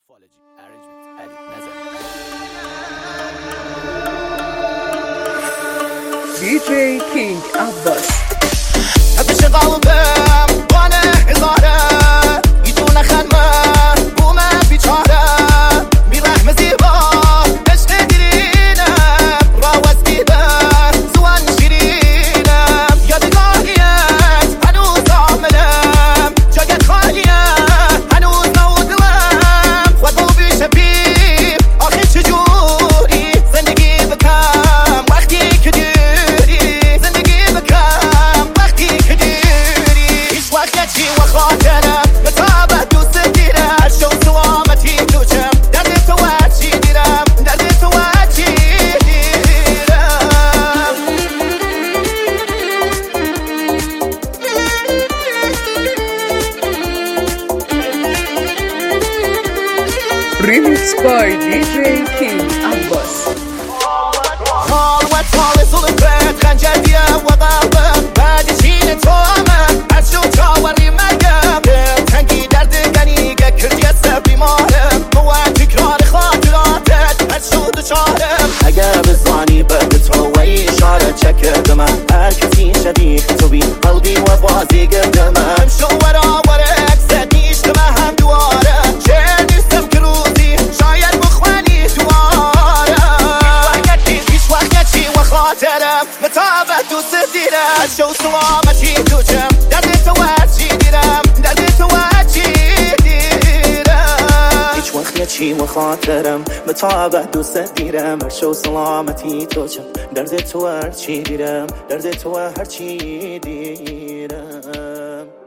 Morphology, arrangement, Ali, Nazar. DJ King Abbas. هبش قلبم بانه هزاره یدونه خنمه بومه بیچاره بیرحم زیبا عشق دیرینم راوز دیدم زوان شیرینم یادگاریت هنوز عاملم جاگت خالیه هنوز نودلم خود رو بیشه بیم آخه چجوری زندگی بکم وقتی که دیری زندگی بکم وقتی که دیری هیچ وقت نچی و خاطرم متابه دوست دیرم شو سلامتی توچم درد تو هرچی دیرم درد تو هرچی دیرم Remix by DJ King Abbas. حال و طال ظلم بد خنجریه و قلبم بعد چین تو همه از شو چاوری مگم تنگی درد گنیگه کردی از بیمارم قوه تکرار خاطراتت از شو دچارم اگر بزانی بعد تو و اشاره چکرد من هر کسی شبیه تو بی قلبی و بازی گردم شو ورا اکسد نیشت و هم دواره چه نیستم که روزی شاید بخوانی خاطرم متابه دوست دیرم شو سلامتی توچم درد تو هرچی دیرم درد تو هرچی دیرم هیچ وقت نچی و خاطرم متابه دوست دیرم شو سلامتی توچم درد تو هرچی دیرم درد تو هرچی دیرم